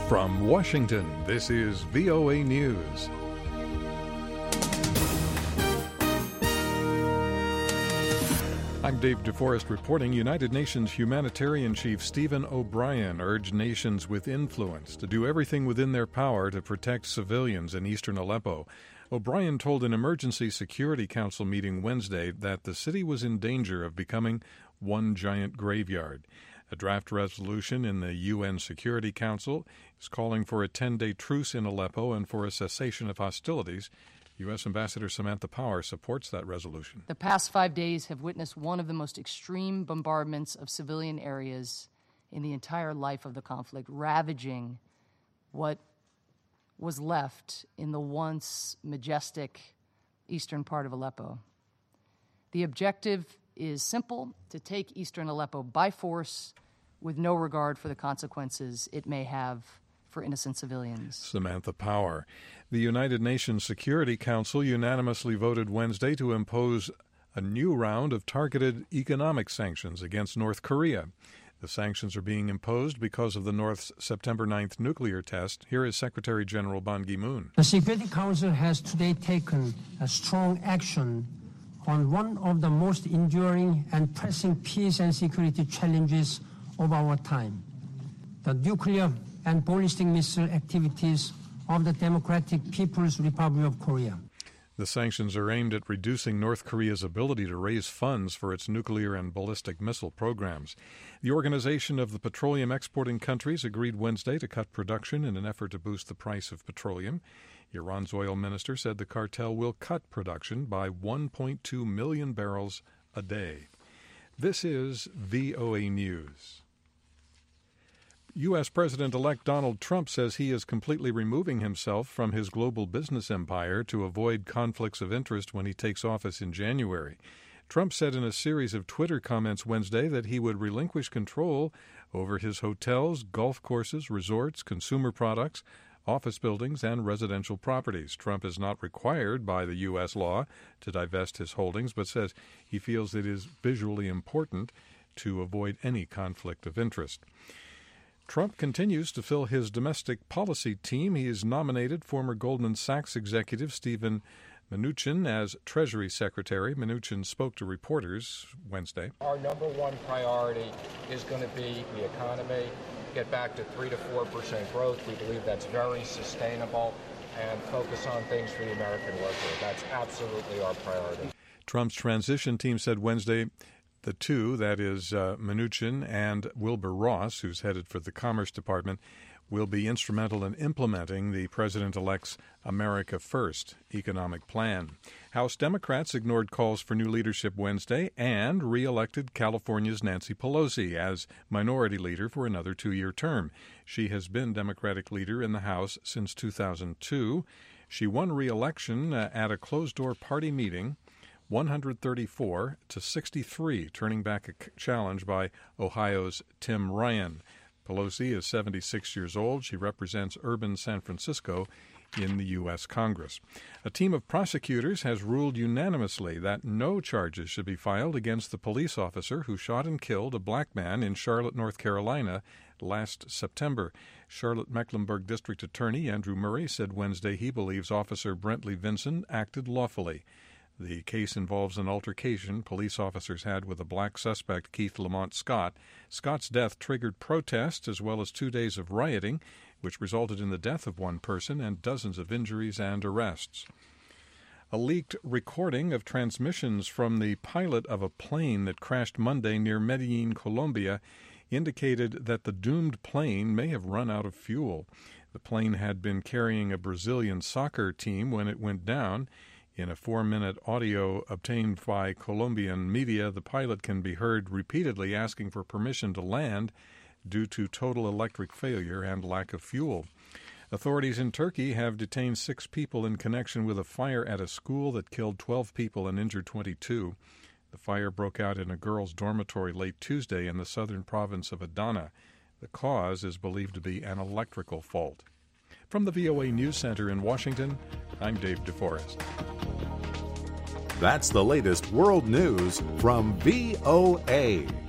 From Washington, this is VOA News. I'm Dave DeForest reporting. United Nations Humanitarian Chief Stephen O'Brien urged nations with influence to do everything within their power to protect civilians in eastern Aleppo. O'Brien told an Emergency Security Council meeting Wednesday that the city was in danger of becoming one giant graveyard. A draft resolution in the UN Security Council is calling for a 10-day truce in Aleppo and for a cessation of hostilities. U.S. Ambassador Samantha Power supports that resolution. The past 5 days have witnessed one of the most extreme bombardments of civilian areas in the entire life of the conflict, ravaging what was left in the once majestic eastern part of Aleppo. The objective is simple: to take eastern Aleppo by force with no regard for the consequences it may have for innocent civilians. Samantha Power. The United Nations Security Council unanimously voted Wednesday to impose a new round of targeted economic sanctions against North Korea. The sanctions are being imposed because of the North's September 9th nuclear test. Here is Secretary General Ban Ki-moon. The Security Council has today taken a strong action on one of the most enduring and pressing peace and security challenges of our time: the nuclear and ballistic missile activities of the Democratic People's Republic of Korea. The sanctions are aimed at reducing North Korea's ability to raise funds for its nuclear and ballistic missile programs. The Organization of the Petroleum Exporting Countries agreed Wednesday to cut production in an effort to boost the price of petroleum. Iran's oil minister said the cartel will cut production by 1.2 million barrels a day. This is VOA News. U.S. President-elect Donald Trump says he is completely removing himself from his global business empire to avoid conflicts of interest when he takes office in January. Trump said in a series of Twitter comments Wednesday that he would relinquish control over his hotels, golf courses, resorts, consumer products, office buildings, and residential properties. Trump is not required by the U.S. law to divest his holdings, but says he feels it is visually important to avoid any conflict of interest. Trump continues to fill his domestic policy team. He has nominated former Goldman Sachs executive Steven Mnuchin as Treasury Secretary. Mnuchin spoke to reporters Wednesday. Our number one priority is going to be the economy, get back to 3 to 4% growth. We believe that's very sustainable, and focus on things for the American worker. That's absolutely our priority. Trump's transition team said Wednesday the two, that is Mnuchin and Wilbur Ross, who's headed for the Commerce Department, will be instrumental in implementing the President-elect's America First economic plan. House Democrats ignored calls for new leadership Wednesday and re-elected California's Nancy Pelosi as minority leader for another 2-year term. She has been Democratic leader in the House since 2002. She won re-election at a closed-door party meeting, 134 to 63, turning back a challenge by Ohio's Tim Ryan. Pelosi is 76 years old. She represents urban San Francisco in the U.S. Congress. A team of prosecutors has ruled unanimously that no charges should be filed against the police officer who shot and killed a black man in Charlotte, North Carolina last September. Charlotte Mecklenburg District Attorney Andrew Murray said Wednesday he believes Officer Brentley Vinson acted lawfully. The case involves an altercation police officers had with a black suspect, Keith Lamont Scott. Scott's death triggered protests as well as 2 days of rioting, which resulted in the death of one person and dozens of injuries and arrests. A leaked recording of transmissions from the pilot of a plane that crashed Monday near Medellin, Colombia, indicated that the doomed plane may have run out of fuel. The plane had been carrying a Brazilian soccer team when it went down. In a 4-minute audio obtained by Colombian media, the pilot can be heard repeatedly asking for permission to land due to total electric failure and lack of fuel. Authorities in Turkey have detained 6 people in connection with a fire at a school that killed 12 people and injured 22. The fire broke out in a girls' dormitory late Tuesday in the southern province of Adana. The cause is believed to be an electrical fault. From the VOA News Center in Washington, I'm Dave DeForest. That's the latest world news from VOA.